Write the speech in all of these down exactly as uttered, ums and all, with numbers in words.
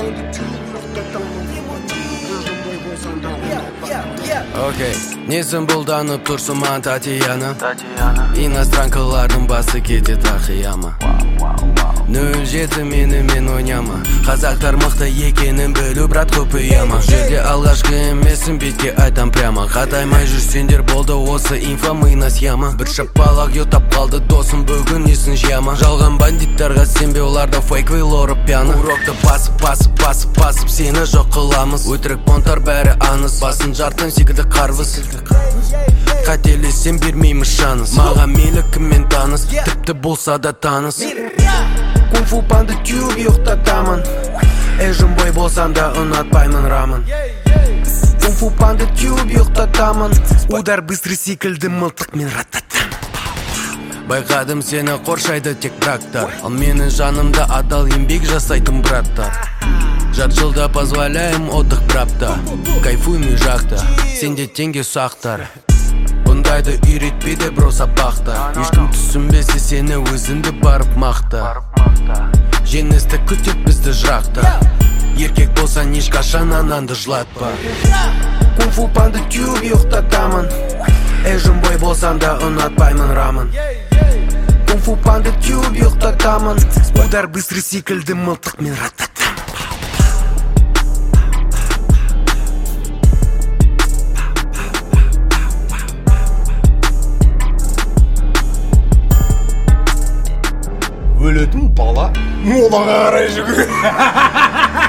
Окей, несін бұлданып тұрсың ман Татьяна Иностранкалардың басы кетет ақияма нөл жеті менімен ойнама Қазақтар мықты екенін білу брат құпияма Жерде алғашқы емесін бетке айтам прямо Қатаймай жүрсендер болды осы инфа мына схема Бір шапалақ йотап қалды досым бүгін есін жияма Жалған бандиттарға сенбе оларда фейк лоры пьяны Урокты басып басып басып басып сені жоқ қыламыз Өтірік понтар бәрі аныз Басын жартын секілді қарвыз Қателесем бермейміз шаныз Маған мейлі кіммен таныс Тіпті болса да таныс Кунг-фу панда тюб ұйықтатамын Эжім бой болсам да ұнатпаймын рамын Кунг-фу панда тюб ұйықтатамын Удар быстрый секілді мылтық мен рататам Байқадым сені қоршайды тек брактар Ал менің жанымда адал еңбек жасайтын браттар Жарты жылда позволяем отдых брапта Кайфуймын жақта Сенде теңге сақтар Бұндайды үйретпейді бро сабақта Ешкім түсінбесе сені өзіңді барып мақта Жеңісті күтет бізді жырақта Еркек болсаң ешқашан ананды жылатпа Кунг-фу панда тюб ұйықтатамын Эжім бой болсам да ұнатпаймын рамын Кунг-фу панда тюб ұйықтатамын Удар быстрый секілді мылтық мен рататам Өлетін бала молаға қарай жүгір.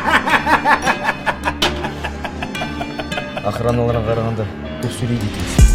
Охраналарына қарағанда көп сөйлейді екенсің.